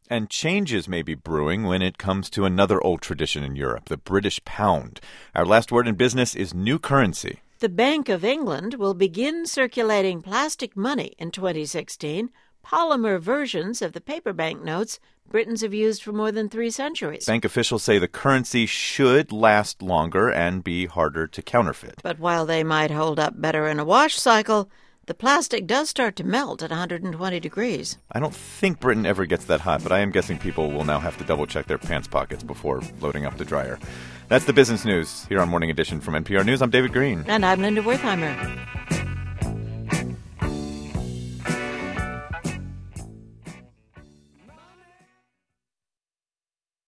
And changes may be brewing when it comes to another old tradition in Europe, the British pound. Our last word in business is new currency. The Bank of England will begin circulating plastic money in 2016, polymer versions of the paper banknotes Britons have used for more than 3 centuries. Bank officials say the currency should last longer and be harder to counterfeit. But while they might hold up better in a wash cycle, the plastic does start to melt at 120 degrees. I don't think Britain ever gets that hot, but I am guessing people will now have to double-check their pants pockets before loading up the dryer. That's the business news here on Morning Edition from NPR News. I'm David Green. And I'm Linda Wertheimer.